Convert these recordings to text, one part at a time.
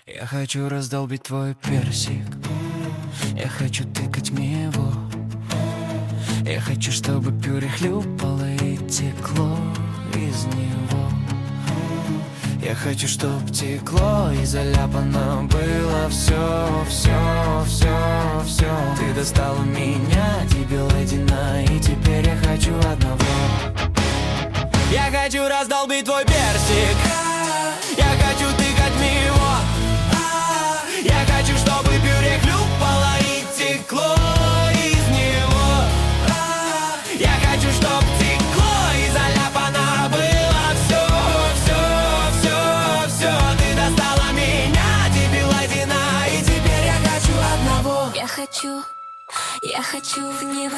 Я хочу раздолбить твой персик. Я хочу тыкать мне его. Я хочу, чтобы пюре хлюпало и текло из него. Я хочу, чтоб текло и заляпано было все, все, все, все. Ты достала меня, дебил ледяная, и теперь я хочу одного. Я хочу раздолбить твой персик. Я хочу тыкать мне его. Я хочу, чтобы пюре хлюпало и текло из него. Я хочу, чтоб текло и заляпано было все, все, все, все. Ты достала меня, дебил ледяная, и теперь я хочу одного. Я хочу в него.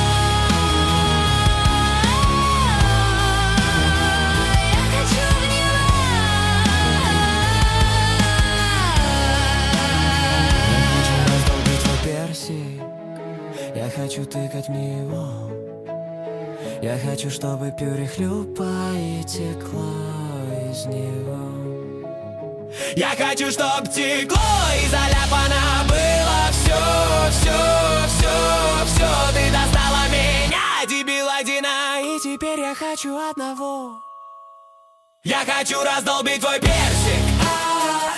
Я хочу тыкать мне его. Я хочу, чтобы пюре хлюпа и текла из него. Я хочу, чтоб текло и заляпано было все, все, все, все. Ты достала меня, дебил ледяная, и теперь я хочу одного. Я хочу раздолбить твой персик.